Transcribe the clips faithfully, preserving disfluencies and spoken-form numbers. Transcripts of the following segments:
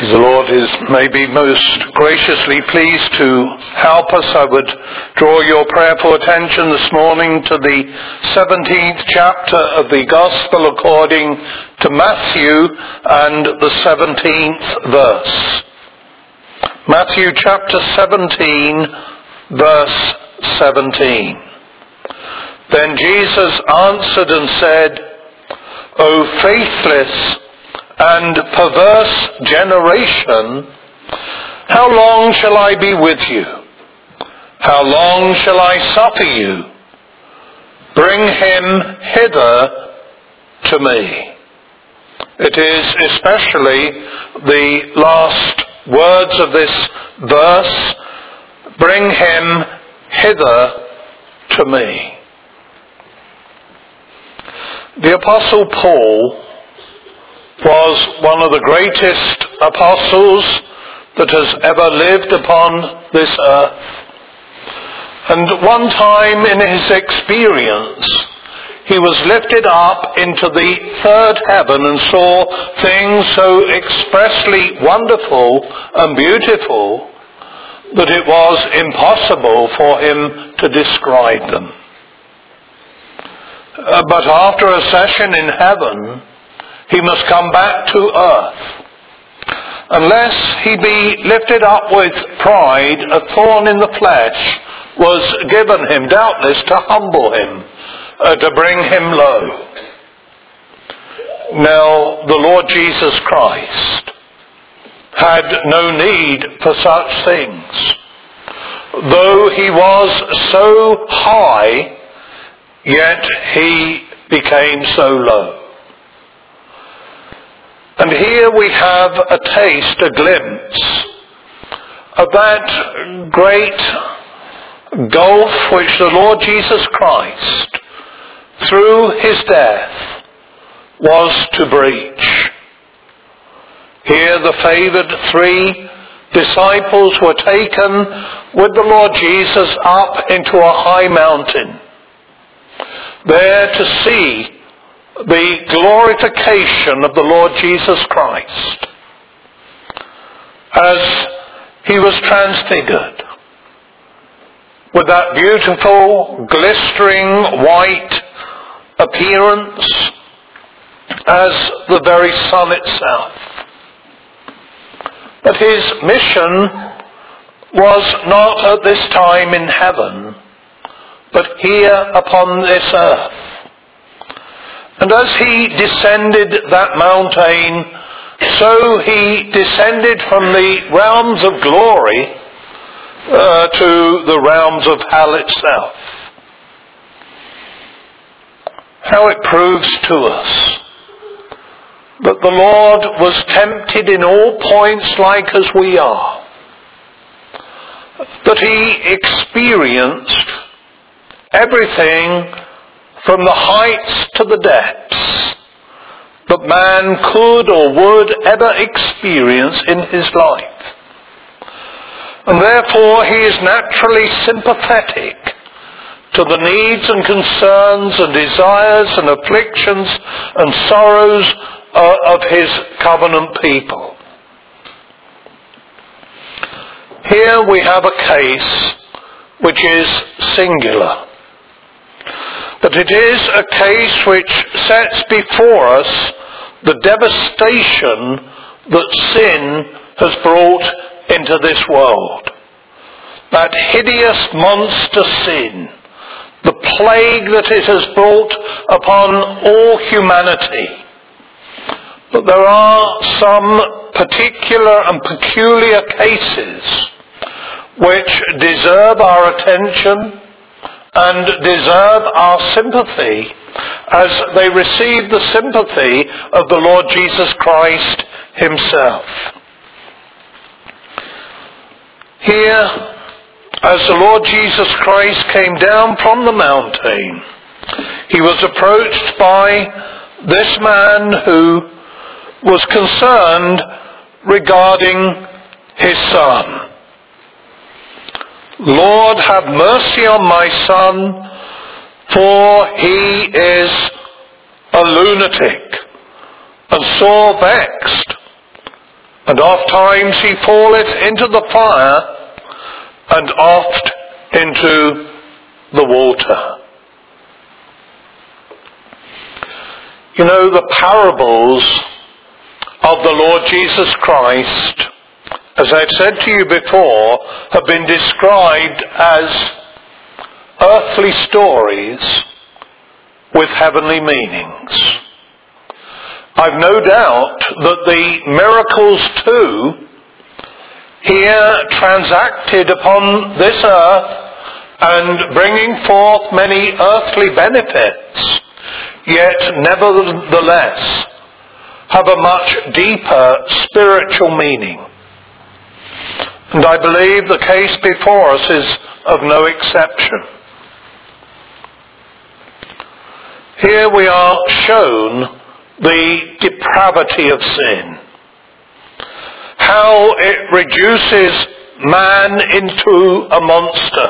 As the Lord is maybe most graciously pleased to help us, I would draw your prayerful attention this morning to the seventeenth chapter of the Gospel according to Matthew and the seventeenth verse. Matthew chapter seventeen, verse seventeen. Then Jesus answered and said, O faithless and perverse generation, how long shall I be with you? How long shall I suffer you? Bring him hither to me. It is especially the last words of this verse, bring him hither to me. The Apostle Paul was one of the greatest apostles that has ever lived upon this earth. And one time in his experience, he was lifted up into the third heaven and saw things so expressly wonderful and beautiful that it was impossible for him to describe them. Uh, but after a session in heaven, he must come back to earth. Unless he be lifted up with pride, a thorn in the flesh was given him, doubtless to humble him, uh, to bring him low. Now, the Lord Jesus Christ had no need for such things. Though he was so high, yet he became so low. And here we have a taste, a glimpse of that great gulf which the Lord Jesus Christ, through his death, was to breach. Here the favoured three disciples were taken with the Lord Jesus up into a high mountain, there to see the glorification of the Lord Jesus Christ as he was transfigured with that beautiful, glistering white appearance as the very sun itself. But his mission was not at this time in heaven, but here upon this earth. And as he descended that mountain, so he descended from the realms of glory uh, to the realms of hell itself. How it proves to us that the Lord was tempted in all points like as we are, that he experienced everything from the heights to the depths that man could or would ever experience in his life. And therefore he is naturally sympathetic to the needs and concerns and desires and afflictions and sorrows uh, of his covenant people. Here we have a case which is singular. But it is a case which sets before us the devastation that sin has brought into this world. That hideous monster sin, the plague that it has brought upon all humanity. But there are some particular and peculiar cases which deserve our attention and deserve our sympathy as they receive the sympathy of the Lord Jesus Christ himself. Here, as the Lord Jesus Christ came down from the mountain, he was approached by this man who was concerned regarding his son. Lord, have mercy on my son, for he is a lunatic and sore vexed. And oft times he falleth into the fire, and oft into the water. You know, the parables of the Lord Jesus Christ, as I've said to you before, have been described as earthly stories with heavenly meanings. I've no doubt that the miracles too, here transacted upon this earth and bringing forth many earthly benefits, yet nevertheless have a much deeper spiritual meaning. And I believe the case before us is of no exception. Here we are shown the depravity of sin, how it reduces man into a monster,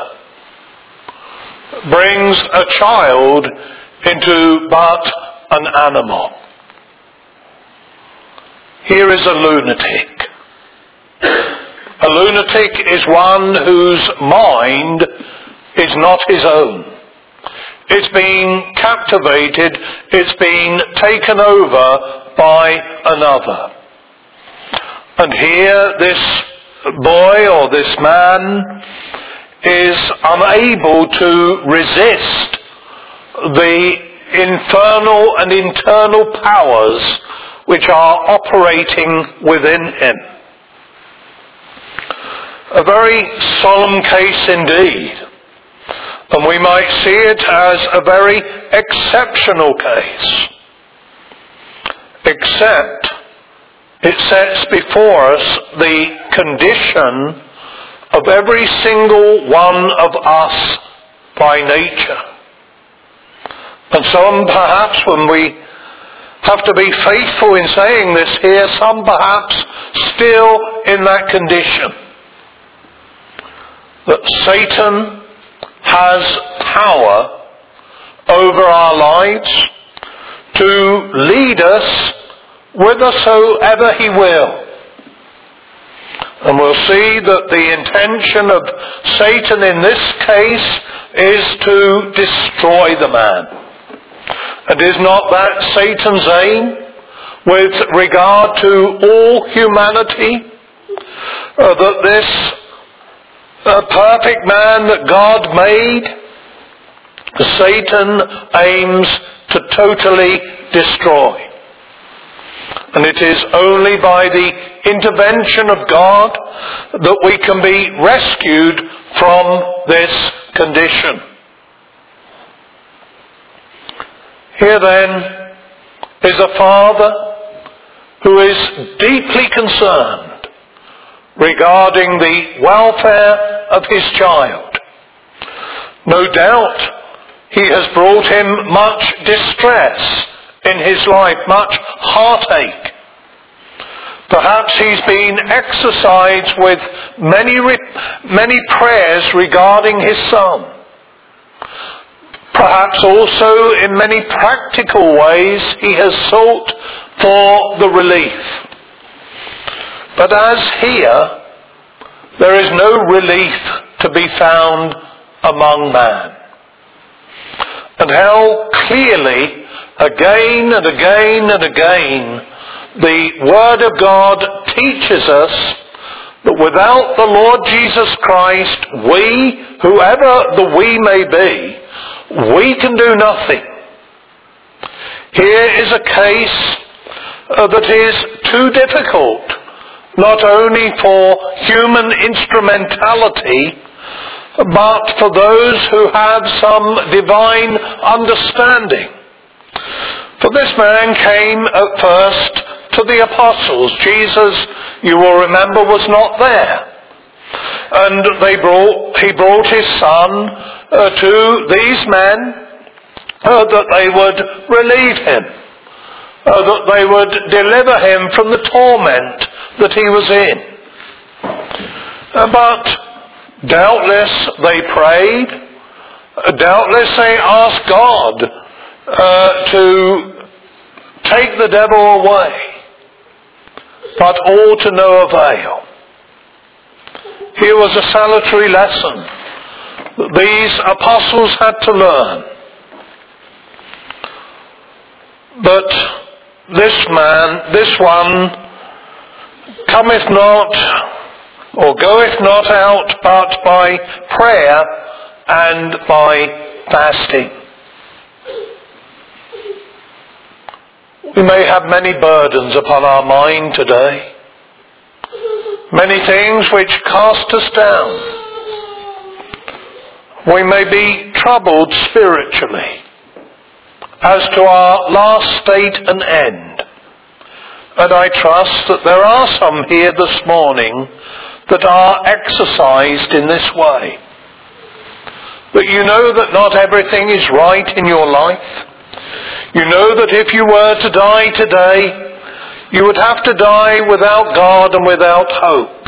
brings a child into but an animal. Here is a lunatic. A lunatic is one whose mind is not his own. It's been captivated, it's been taken over by another. And here this boy or this man is unable to resist the infernal and internal powers which are operating within him. A very solemn case indeed. And we might see it as a very exceptional case. Except it sets before us the condition of every single one of us by nature. And some perhaps, when we have to be faithful in saying this here, some perhaps still in that condition. That Satan has power over our lives to lead us whithersoever he will. And we'll see that the intention of Satan in this case is to destroy the man. And is not that Satan's aim with regard to all humanity? Uh, that this uh, perfect man that God made, Satan aims to totally destroy. And it is only by the intervention of God that we can be rescued from this condition. Here then is a father who is deeply concerned regarding the welfare of his child. No doubt he has brought him much distress in his life, much heartache. Perhaps he's been exercised with many, many prayers regarding his son. Perhaps also in many practical ways he has sought for the relief. But as here, there is no relief to be found among man. And how clearly, again and again and again, the Word of God teaches us that without the Lord Jesus Christ, we, whoever the we may be, we can do nothing. Here is a case uh, that is too difficult, not only for human instrumentality, but for those who have some divine understanding. For this man came at first to the apostles. Jesus, you will remember, was not there. And they brought, he brought his son uh, to these men uh, that they would relieve him, uh, that they would deliver him from the torment that he was in. Uh, but doubtless they prayed, uh, doubtless they asked God uh, to take the devil away. but all to no avail. Here was a salutary lesson that these apostles had to learn. But this man, this one, cometh not, or goeth not out, but by prayer and by fasting. We may have many burdens upon our mind today. Many things which cast us down. We may be troubled spiritually as to our last state and end. And I trust that there are some here this morning that are exercised in this way. That you know that not everything is right in your life. You know that if you were to die today, you would have to die without God and without hope.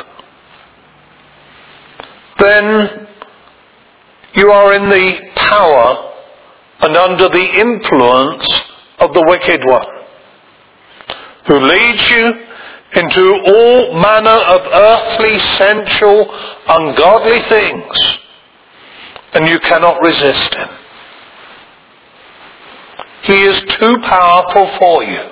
Then you are in the power and under the influence of the wicked one, who leads you into all manner of earthly, sensual, ungodly things, and you cannot resist him. He is too powerful for you.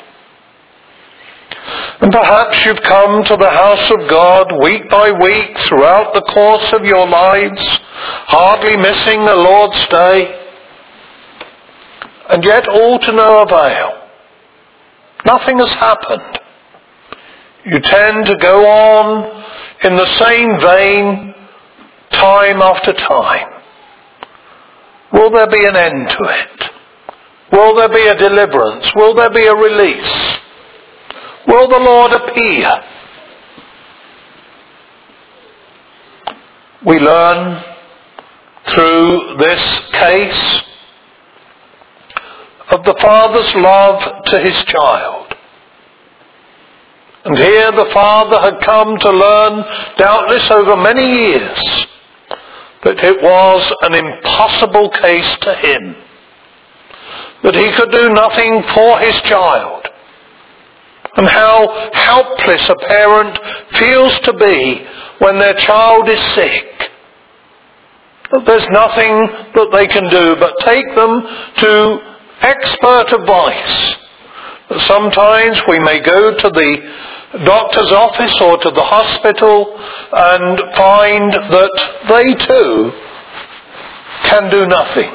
And perhaps you've come to the house of God week by week throughout the course of your lives, hardly missing the Lord's Day, and yet all to no avail. Nothing has happened. You tend to go on in the same vein time after time. Will there be an end to it? Will there be a deliverance? Will there be a release? Will the Lord appear? We learn through this case of the father's love to his child. And here the father had come to learn, doubtless over many years, that it was an impossible case to him, that he could do nothing for his child, and how helpless a parent feels to be when their child is sick. That there's nothing that they can do but take them to expert advice. But sometimes we may go to the doctor's office or to the hospital and find that they too can do nothing.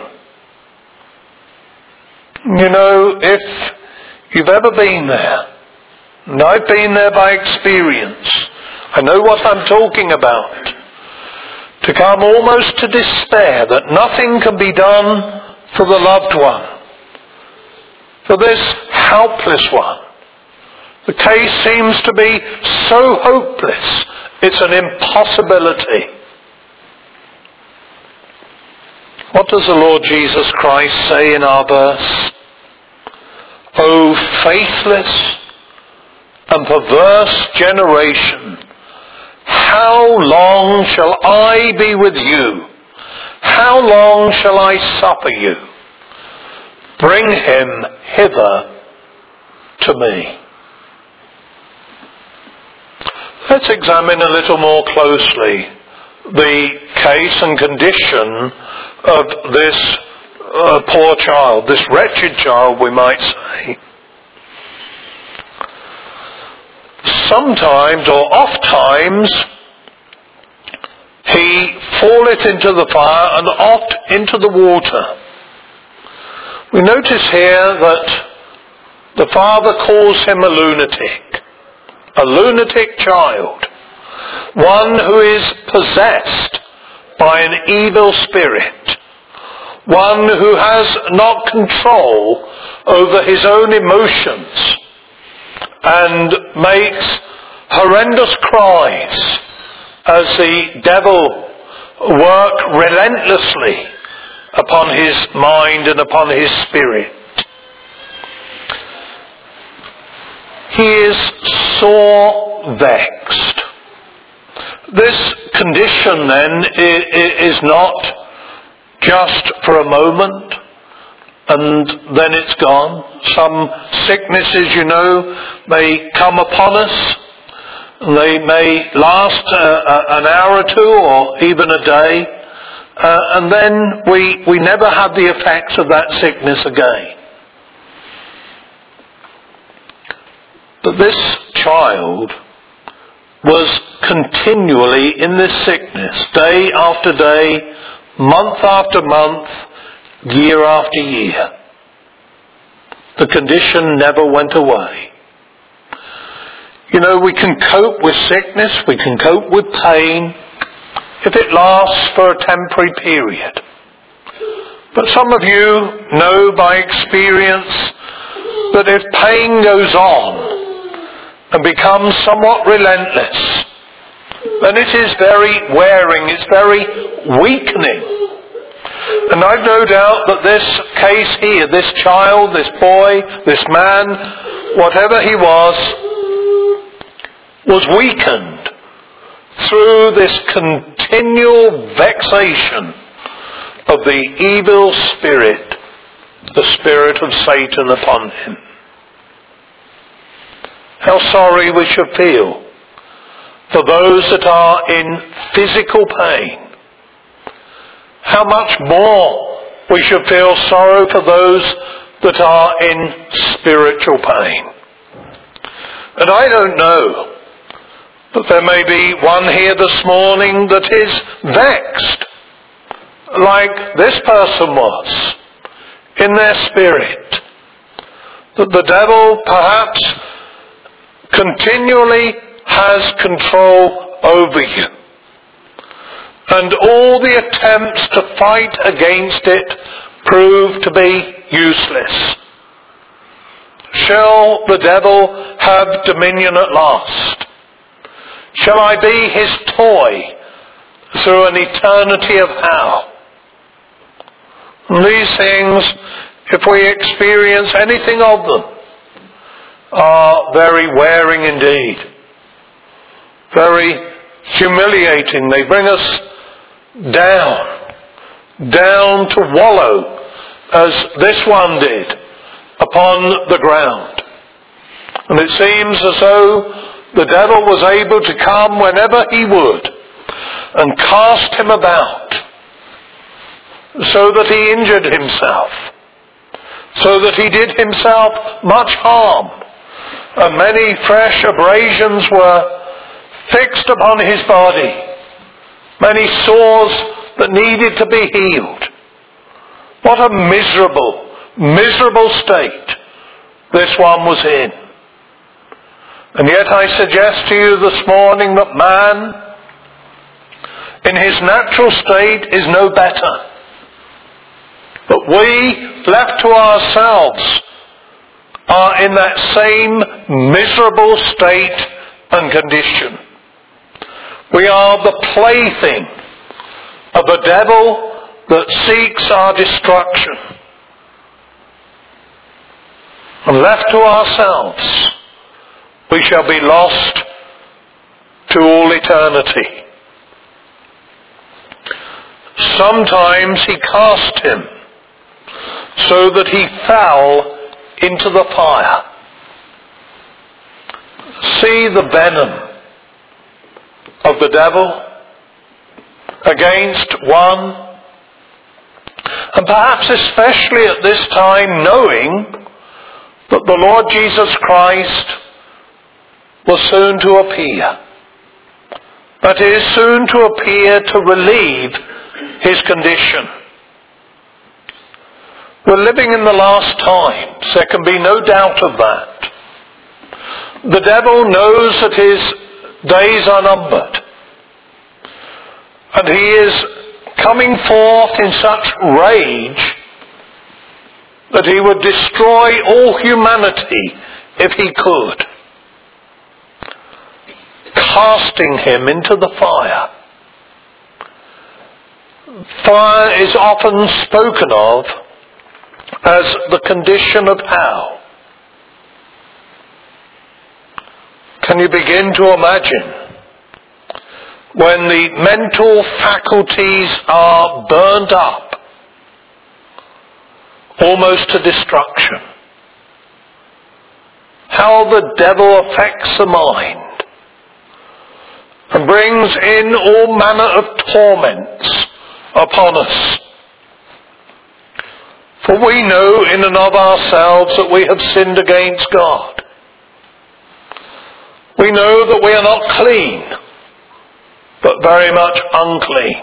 You know, if you've ever been there, and I've been there by experience, I know what I'm talking about, to come almost to despair that nothing can be done for the loved one, for this helpless one. The case seems to be so hopeless, it's an impossibility. What does the Lord Jesus Christ say in our verse? O faithless and perverse generation, how long shall I be with you? How long shall I suffer you? Bring him hither to me. Let's examine a little more closely the case and condition of this uh, poor child, this wretched child, we might say. Sometimes, or oft times, he falleth into the fire and oft into the water. We notice here that the father calls him a lunatic, a lunatic child, one who is possessed by an evil spirit, one who has not control over his own emotions and makes horrendous cries as the devil work relentlessly upon his mind and upon his spirit. He is sore vexed. This condition then is not just for a moment and then it's gone. Some sicknesses, you know, may come upon us They may last uh, an hour or two or even a day, uh, and then we, we never have the effects of that sickness again. But this child was continually in this sickness, day after day, month after month, year after year. The condition never went away. You know, we can cope with sickness, we can cope with pain, if it lasts for a temporary period. But some of you know by experience that if pain goes on and becomes somewhat relentless, then it is very wearing, it's very weakening. And I've no doubt that this case here, this child, this boy, this man, whatever he was, was weakened through this continual vexation of the evil spirit, the spirit of Satan upon him. How sorry we should feel for those that are in physical pain. How much more we should feel sorrow for those that are in spiritual pain. And I don't know, but there may be one here this morning that is vexed, like this person was, in their spirit. That the devil perhaps continually has control over you. And all the attempts to fight against it prove to be useless. Shall the devil have dominion at last? Shall I be his toy through an eternity of hell? And these things, if we experience anything of them, are very wearing indeed. Very humiliating. They bring us down, down to wallow, as this one did, upon the ground. And it seems as though the devil was able to come whenever he would and cast him about, so that he injured himself, so that he did himself much harm, and many fresh abrasions were fixed upon his body, many sores that needed to be healed. What a miserable, miserable state this one was in. And yet I suggest to you this morning that man, in his natural state, is no better. But we, left to ourselves, are in that same miserable state and condition. We are the plaything of a devil that seeks our destruction. And left to ourselves, we shall be lost to all eternity. Sometimes he cast him so that he fell into the fire. See the venom of the devil against one, and perhaps especially at this time knowing that the Lord Jesus Christ was soon to appear. That is, soon to appear to relieve his condition. We're living in the last times. There can be no doubt of that. The devil knows that his days are numbered. And he is coming forth in such rage that he would destroy all humanity if he could, casting him into the fire. Fire is often spoken of as the condition of hell. Can you begin to imagine when the mental faculties are burned up almost to destruction? How the devil affects the mind and brings in all manner of torments upon us. For we know in and of ourselves that we have sinned against God. We know that we are not clean, but very much unclean.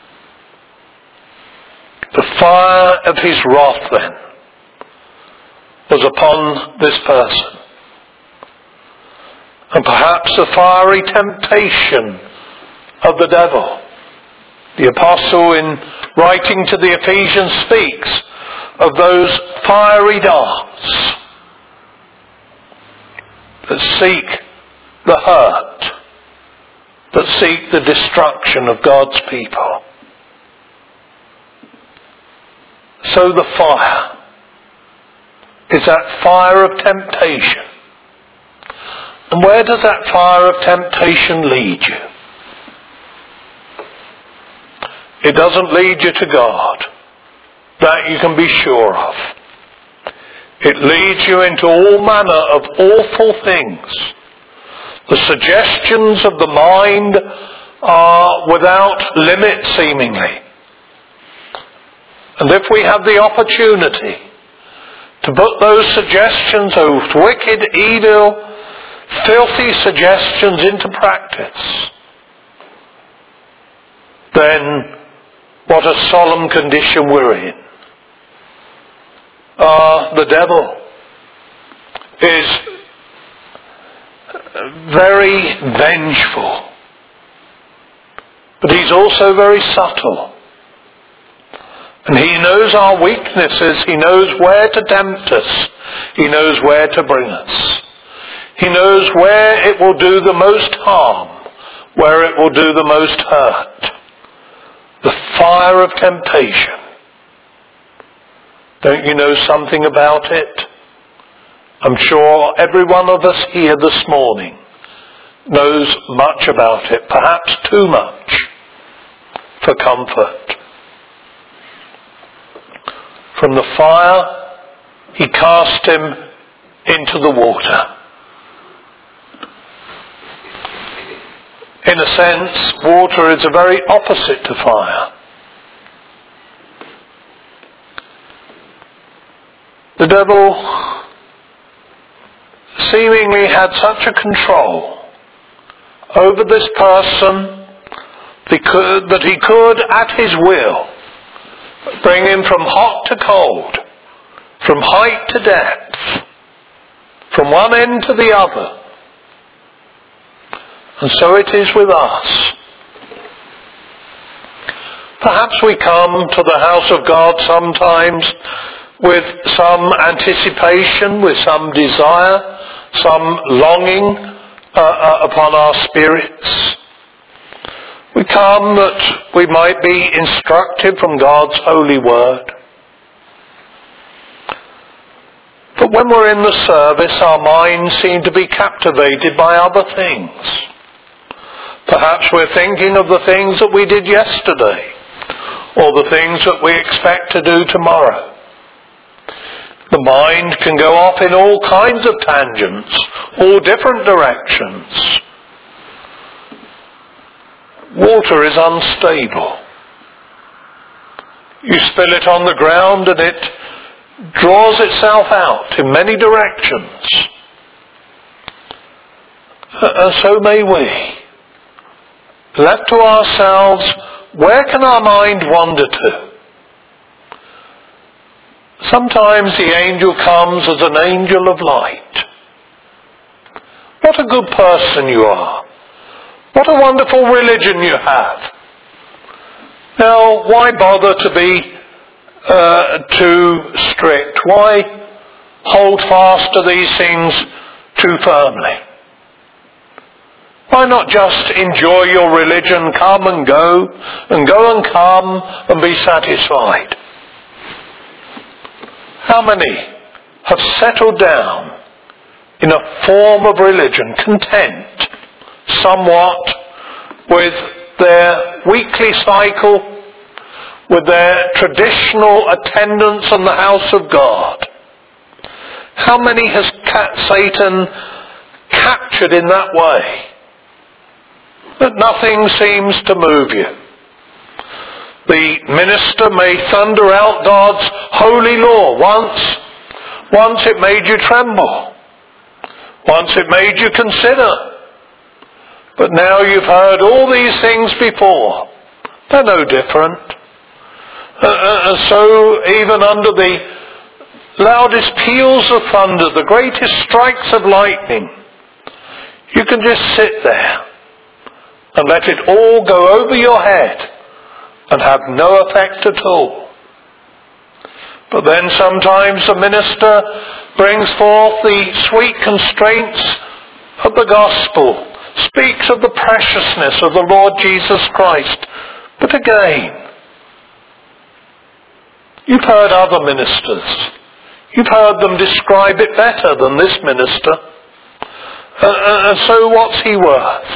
The fire of his wrath then was upon this person. And perhaps the fiery temptation of the devil. The apostle, in writing to the Ephesians, speaks of those fiery darts that seek the hurt, that seek the destruction of God's people. So the fire is that fire of temptation. And where does that fire of temptation lead you? It doesn't lead you to God. That you can be sure of. It leads you into all manner of awful things. The suggestions of the mind are without limit seemingly. And if we have the opportunity to put those suggestions, those wicked, evil, filthy suggestions into practice, then what a solemn condition we're in. Uh, the devil is very vengeful, but he's also very subtle. And he knows our weaknesses. He knows where to tempt us. He knows where to bring us. He knows where it will do the most harm, where it will do the most hurt. The fire of temptation. Don't you know something about it? I'm sure every one of us here this morning knows much about it, perhaps too much for comfort. From the fire, he cast him into the water. In a sense, water is the very opposite to fire. The devil seemingly had such a control over this person that he could, at his will, bring him from hot to cold, from height to depth, from one end to the other. And so it is with us. Perhaps we come to the house of God sometimes with some anticipation, with some desire, some longing uh, uh, upon our spirits. We come that we might be instructed from God's holy word. But when we're in the service, our minds seem to be captivated by other things. Perhaps we're thinking of the things that we did yesterday, or the things that we expect to do tomorrow. The mind can go off in all kinds of tangents, all different directions. Water is unstable. You spill it on the ground and it draws itself out in many directions. And so may we. Left to ourselves, where can our mind wander to? Sometimes the angel comes as an angel of light. What a good person you are. What a wonderful religion you have. Now, why bother to be uh, too strict? Why hold fast to these things too firmly? Why not just enjoy your religion, come and go, and go and come and be satisfied? How many have settled down in a form of religion, content somewhat with their weekly cycle, with their traditional attendance on the house of God? How many has Satan captured in that way? that nothing seems to move you. The minister may thunder out God's holy law. Once, once it made you tremble. Once it made you consider. But now you've heard all these things before. They're no different. Uh, and so even under the loudest peals of thunder, the greatest strikes of lightning, you can just sit there and let it all go over your head and have no effect at all. But then sometimes the minister brings forth the sweet constraints of the gospel, speaks of the preciousness of the Lord Jesus Christ. But again, you've heard other ministers. You've heard them describe it better than this minister. Uh, and so what's he worth?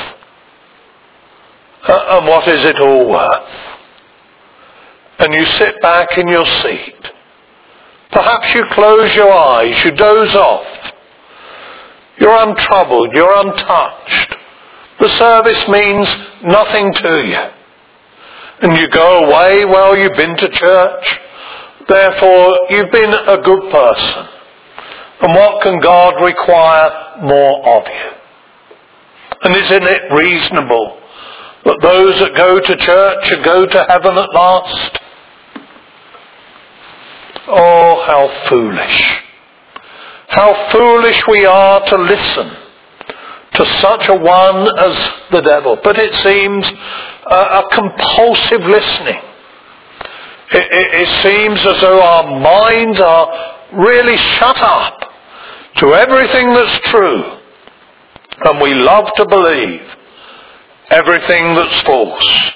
Uh, and what is it all worth? And you sit back in your seat. Perhaps you close your eyes, you doze off. You're untroubled, you're untouched. The service means nothing to you. And you go away, well, you've been to church. Therefore, you've been a good person. And what can God require more of you? And isn't it reasonable that those that go to church should go to heaven at last? Oh, how foolish. How foolish we are to listen to such a one as the devil. But it seems a, a compulsive listening. It, it, it seems as though our minds are really shut up to everything that's true. And we love to believe everything that's false.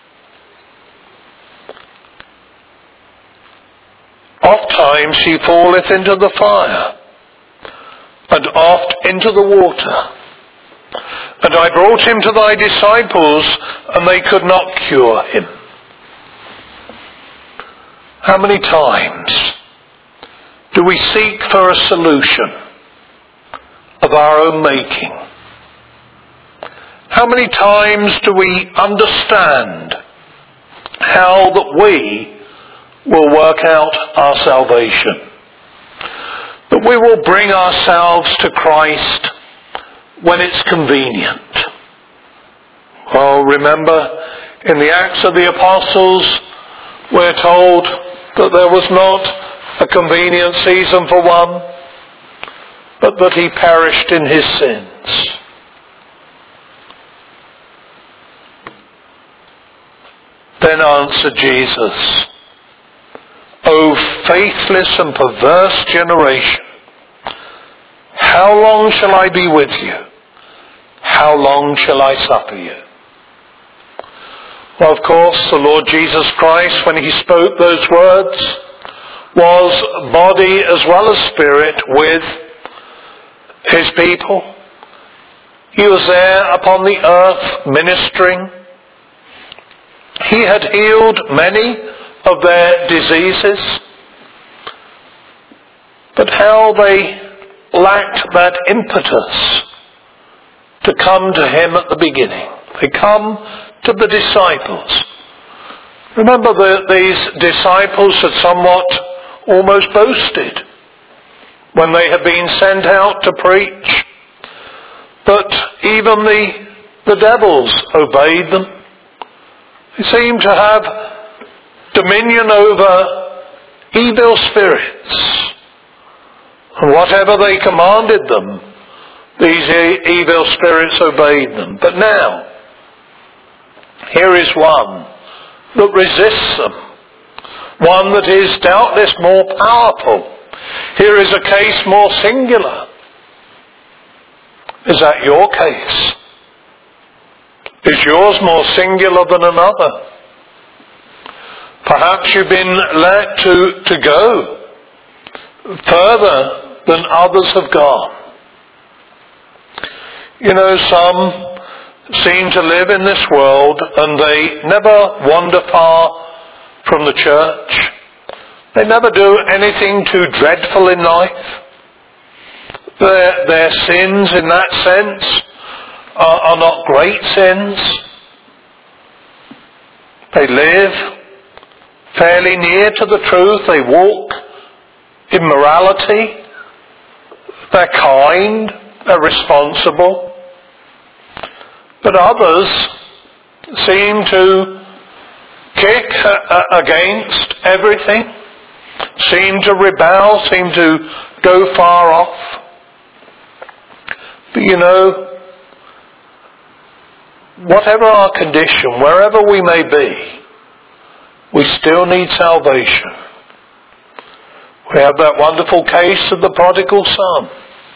Oft times he falleth into the fire, and oft into the water. And I brought him to thy disciples, and they could not cure him. How many times do we seek for a solution of our own making? How many times do we understand how that we will work out our salvation? That we will bring ourselves to Christ when it's convenient. Well, remember, in the Acts of the Apostles, we're told that there was not a convenient season for one, but that he perished in his sins. Then answered Jesus, O faithless and perverse generation, how long shall I be with you? How long shall I suffer you? Well, of course, the Lord Jesus Christ, when he spoke those words, was body as well as spirit with his people. He was there upon the earth ministering. He had healed many of their diseases, but how they lacked that impetus to come to him at the beginning. They come to the disciples. Remember that these disciples had somewhat almost boasted when they had been sent out to preach. But even the, the devils obeyed them. They seemed to have dominion over evil spirits. And whatever they commanded them, these e- evil spirits obeyed them. But now, here is one that resists them. One that is doubtless more powerful. Here is a case more singular. Is that your case? Is yours more singular than another? Perhaps you've been led to, to go further than others have gone. You know, some seem to live in this world and they never wander far from the church. They never do anything too dreadful in life. Their, their sins, in that sense, are, are not great sins. They live fairly near to the truth. They walk in morality. They're kind. They're responsible. But others seem to kick against everything, seem to rebel, seem to go far off. But you know, whatever our condition, wherever we may be, we still need salvation. We have that wonderful case of the prodigal son.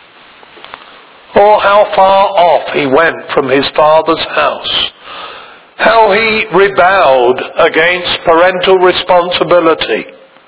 Oh, how far off he went from his father's house. How he rebelled against parental responsibility.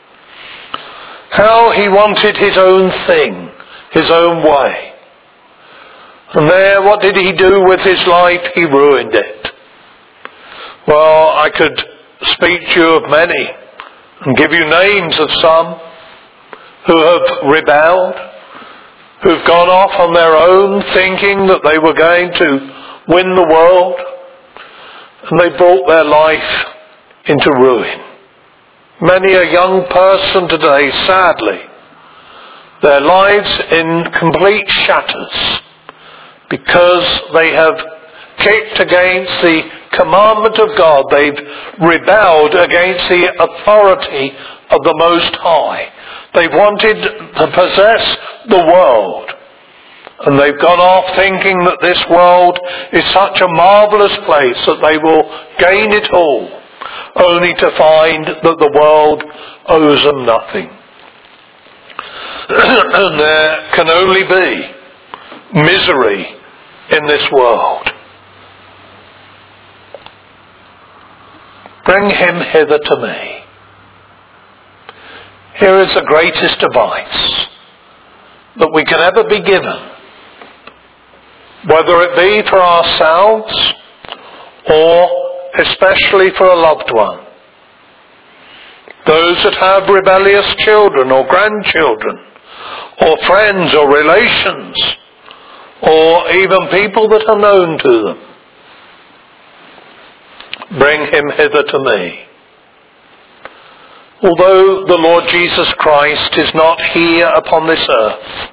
How he wanted his own thing, his own way. And there, what did he do with his life? He ruined it. Well, I could speak to you of many and give you names of some who have rebelled, who've gone off on their own thinking that they were going to win the world, and they brought their life into ruin. Many a young person today, sadly, their lives in complete shatters because they have kicked against the commandment of God. They've rebelled against the authority of the Most High. They wanted to possess the world. And they've gone off thinking that this world is such a marvellous place that they will gain it all, only to find that the world owes them nothing. And there can only be misery in this world. Bring him hither to me. Here is the greatest advice that we can ever be given, whether it be for ourselves or especially for a loved one. Those that have rebellious children or grandchildren or friends or relations or even people that are known to them. Bring him hither to me. Although the Lord Jesus Christ is not here upon this earth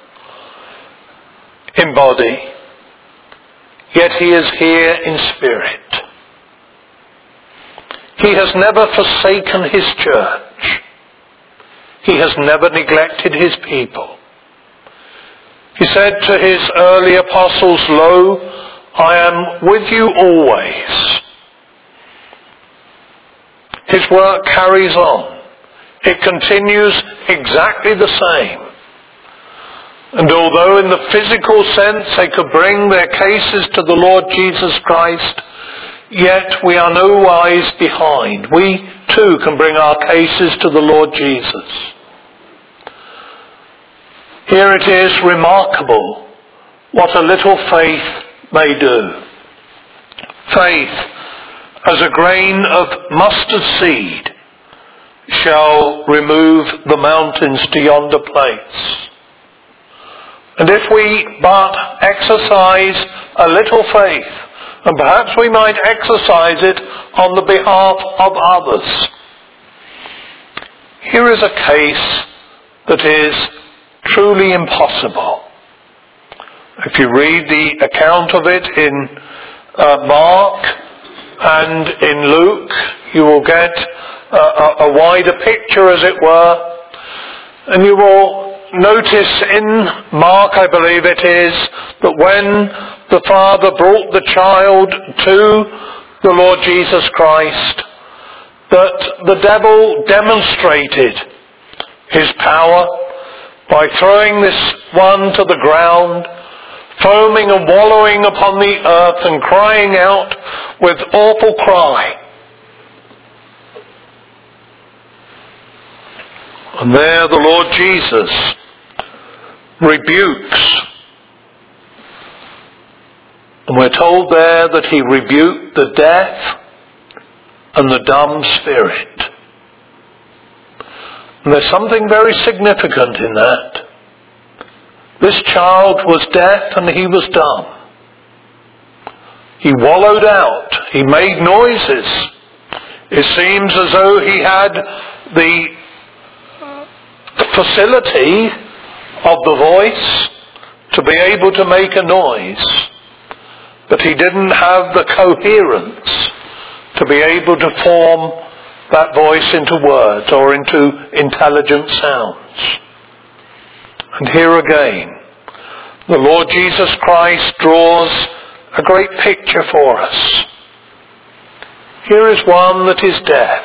in body, yet he is here in spirit. He has never forsaken his church. He has never neglected his people. He said to his early apostles, "Lo, I am with you always." His work carries on. It continues exactly the same. And although in the physical sense they could bring their cases to the Lord Jesus Christ, yet we are no wise behind. We too can bring our cases to the Lord Jesus. Here it is remarkable what a little faith may do. Faith, as a grain of mustard seed, shall remove the mountains to yonder place. And if we but exercise a little faith, and perhaps we might exercise it on the behalf of others. Here is a case that is truly impossible. If you read the account of it in uh, Mark and in Luke, you will get a, a, a wider picture, as it were, and you will notice in Mark, I believe it is, that when the father brought the child to the Lord Jesus Christ, that the devil demonstrated his power by throwing this one to the ground, foaming and wallowing upon the earth and crying out with awful cry. And there the Lord Jesus rebukes. And we're told there that he rebuked the deaf and the dumb spirit. And there's something very significant in that. This child was deaf and he was dumb. He wallowed out. He made noises. It seems as though he had the facility of the voice to be able to make a noise, but he didn't have the coherence to be able to form that voice into words or into intelligent sounds. And here again, the Lord Jesus Christ draws a great picture for us. Here is one that is deaf.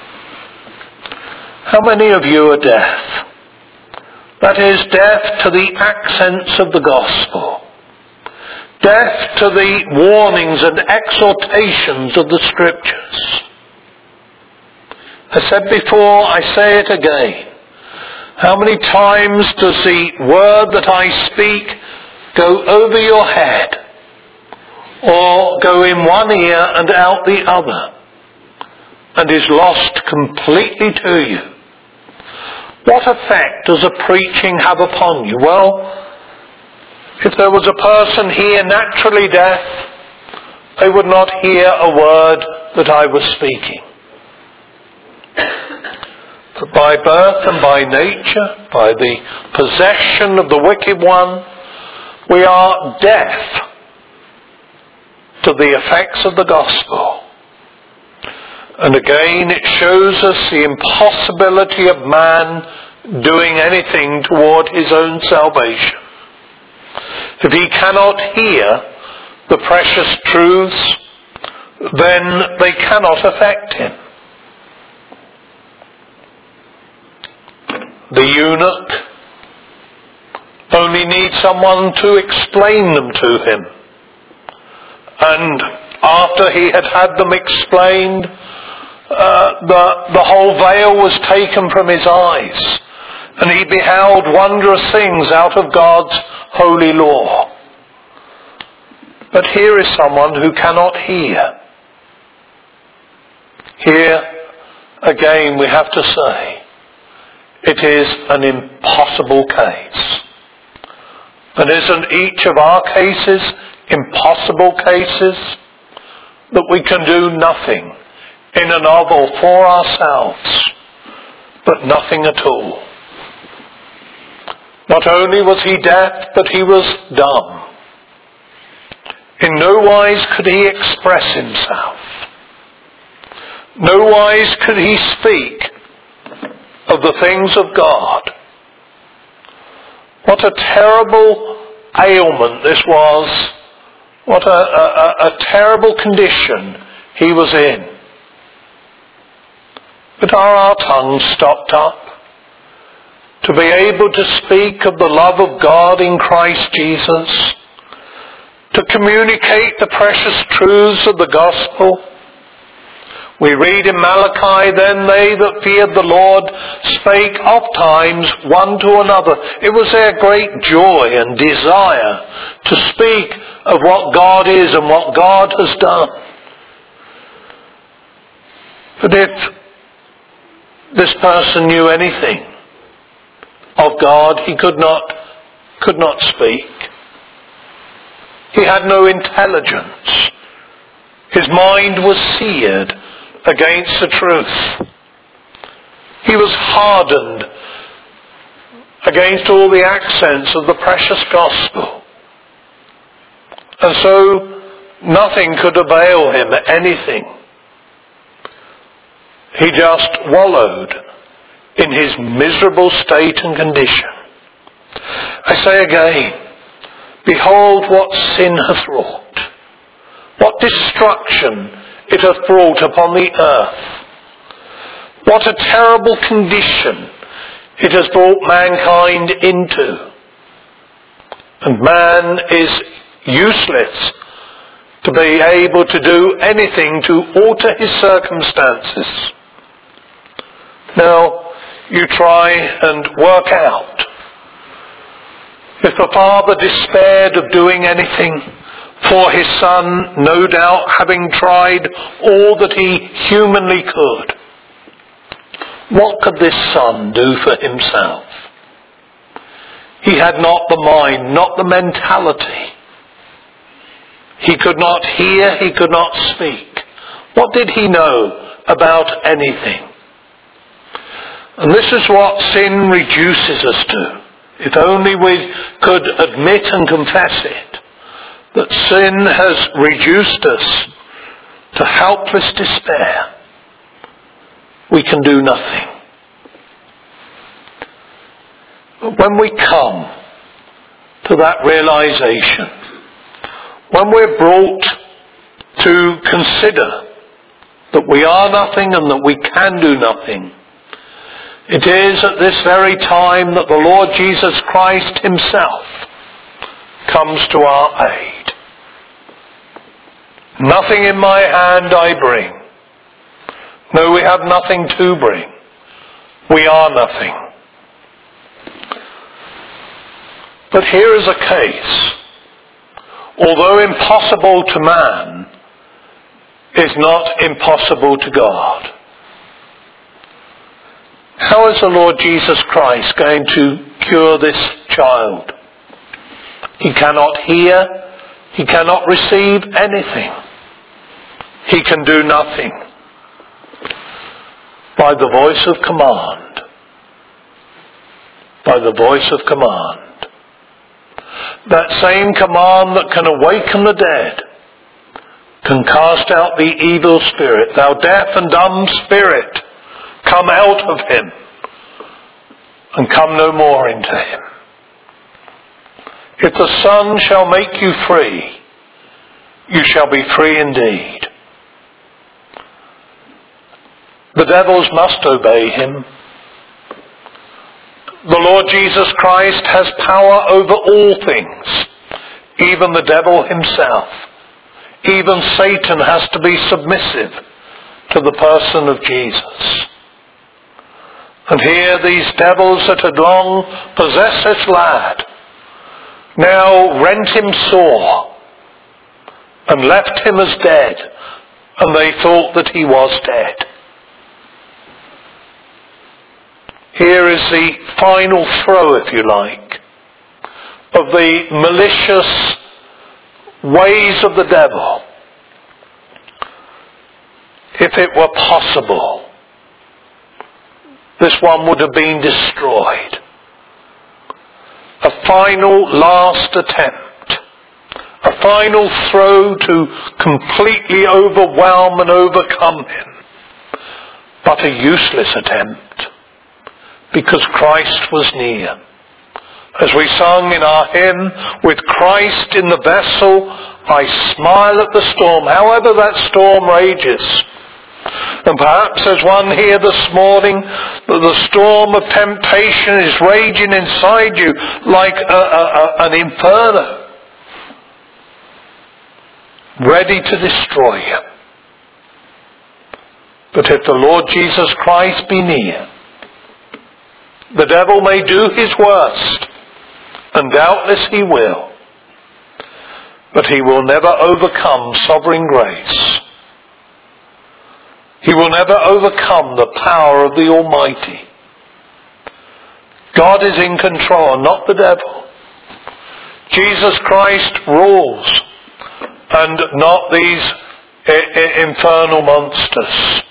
How many of you are deaf? That is, deaf to the accents of the gospel, deaf to the warnings and exhortations of the scriptures. I said before, I say it again. How many times does the word that I speak go over your head, or go in one ear and out the other, and is lost completely to you? What effect does a preaching have upon you? Well, if there was a person here naturally deaf, they would not hear a word that I was speaking. But by birth and by nature, by the possession of the wicked one, we are deaf to the effects of the gospel. And again, it shows us the impossibility of man doing anything toward his own salvation. If he cannot hear the precious truths, then they cannot affect him. The eunuch only needs someone to explain them to him. And after he had had them explained, uh, the, the whole veil was taken from his eyes, and he beheld wondrous things out of God's holy law. But here is someone who cannot hear. Here, again, we have to say, it is an impossible case. And isn't each of our cases impossible cases? That we can do nothing in and of or for ourselves, but nothing at all. Not only was he deaf, but he was dumb. In no wise could he express himself. No wise could he speak of the things of God. What a terrible ailment this was. What a, a, a terrible condition he was in. But are our tongues stopped up to be able to speak of the love of God in Christ Jesus, to communicate the precious truths of the gospel? We read in Malachi, then they that feared the Lord spake oft times one to another. It was their great joy and desire to speak of what God is and what God has done. But if this person knew anything of God, he could not, could not speak. He had no intelligence. His mind was seared against the truth. He was hardened against all the accents of the precious gospel. And so nothing could avail him, anything. He just wallowed in his miserable state and condition. I say again, behold what sin hath wrought, what destruction it hath brought upon the earth. What a terrible condition it has brought mankind into. And man is useless to be able to do anything to alter his circumstances. Now, you try and work out. If the father despaired of doing anything for his son, no doubt having tried all that he humanly could, what could this son do for himself? He had not the mind, not the mentality. He could not hear, he could not speak. What did he know about anything? And this is what sin reduces us to. If only we could admit and confess it, that sin has reduced us to helpless despair. We can do nothing. But when we come to that realization, when we're brought to consider that we are nothing and that we can do nothing, it is at this very time that the Lord Jesus Christ himself comes to our aid. Nothing in my hand I bring. No, we have nothing to bring. We are nothing. But here is a case. Although impossible to man, is not impossible to God. How is the Lord Jesus Christ going to cure this child? He cannot hear. He cannot receive anything. He can do nothing. By the voice of command. By the voice of command. That same command that can awaken the dead, can cast out the evil spirit. Thou deaf and dumb spirit, come out of him, and come no more into him. If the Son shall make you free, you shall be free indeed. The devils must obey him. The Lord Jesus Christ has power over all things, even the devil himself. Even Satan has to be submissive to the person of Jesus. And here these devils that had long possessed this lad now rent him sore and left him as dead, and they thought that he was dead. Here is the final throw, if you like, of the malicious ways of the devil. If it were possible, this one would have been destroyed. A final last attempt. A final throw to completely overwhelm and overcome him. But a useless attempt, because Christ was near. As we sung in our hymn, with Christ in the vessel, I smile at the storm, however that storm rages. And perhaps there's one here this morning that the storm of temptation is raging inside you like a, a, a, an inferno, ready to destroy you. But if the Lord Jesus Christ be near, the devil may do his worst, and doubtless he will, but he will never overcome sovereign grace. He will never overcome the power of the Almighty. God is in control, not the devil. Jesus Christ rules, and not these I- I- infernal monsters.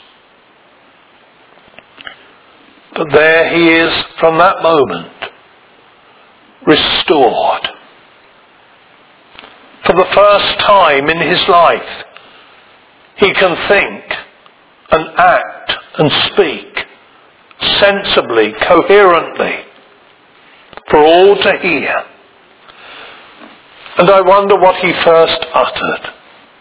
But there he is from that moment, restored. For the first time in his life, he can think and act and speak sensibly, coherently, for all to hear. And I wonder what he first uttered.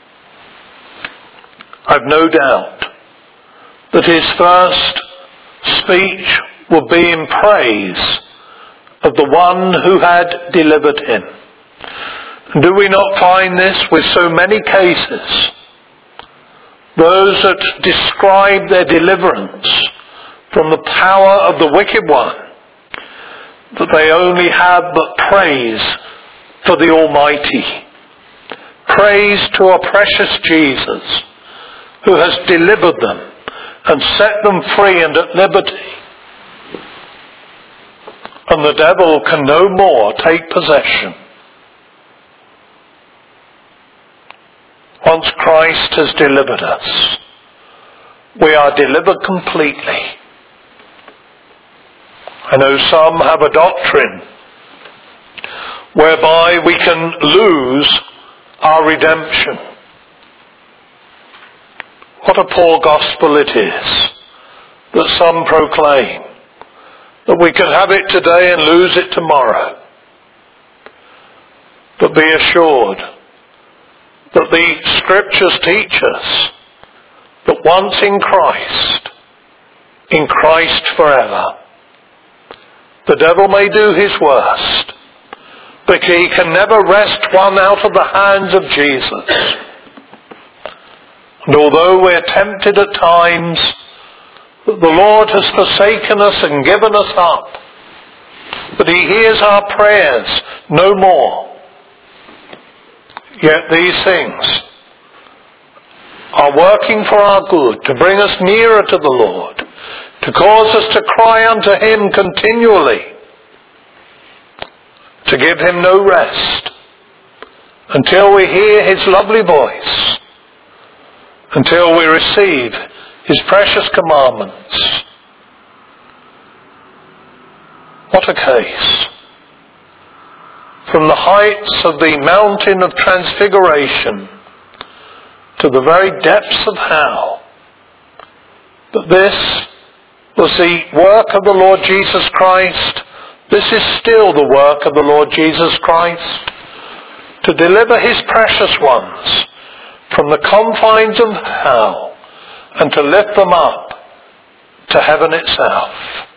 I've no doubt that his first speech will be in praise of the one who had delivered him. Do we not find this with so many cases? Those that describe their deliverance from the power of the wicked one, that they only have but praise for the Almighty. Praise to our precious Jesus, who has delivered them and set them free and at liberty. And the devil can no more take possession. Once Christ has delivered us, we are delivered completely. I know some have a doctrine whereby we can lose our redemption. What a poor gospel it is that some proclaim, that we can have it today and lose it tomorrow. But be assured that the Scriptures teach us that once in Christ, in Christ forever, the devil may do his worst, but he can never wrest one out of the hands of Jesus. And although we're tempted at times that the Lord has forsaken us and given us up, but he hears our prayers no more. Yet these things are working for our good, to bring us nearer to the Lord, to cause us to cry unto him continually, to give him no rest until we hear his lovely voice, until we receive his precious commandments. What a case! From the heights of the mountain of transfiguration to the very depths of hell, but this was the work of the Lord Jesus Christ. This is still the work of the Lord Jesus Christ, to deliver his precious ones from the confines of hell and to lift them up to heaven itself.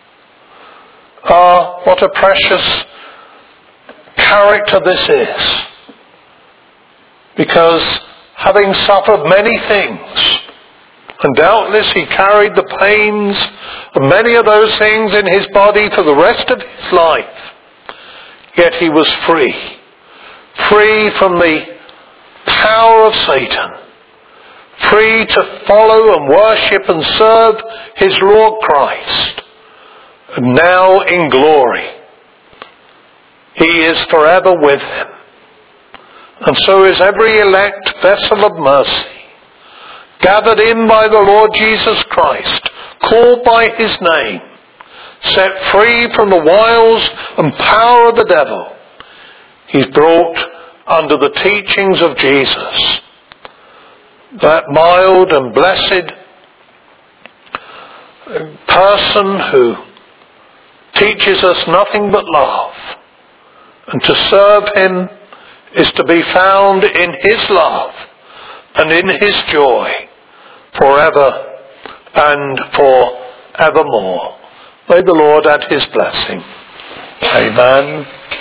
Ah, what a precious character this is, because having suffered many things, and doubtless he carried the pains of many of those things in his body for the rest of his life, yet he was free, free from the power of Satan, free to follow and worship and serve his Lord Christ, and now in glory he is forever with him. And so is every elect vessel of mercy, gathered in by the Lord Jesus Christ, called by his name, set free from the wiles and power of the devil. He's brought under the teachings of Jesus, that mild and blessed person who teaches us nothing but love. And to serve him is to be found in his love and in his joy forever and for evermore. May the Lord add his blessing. Amen.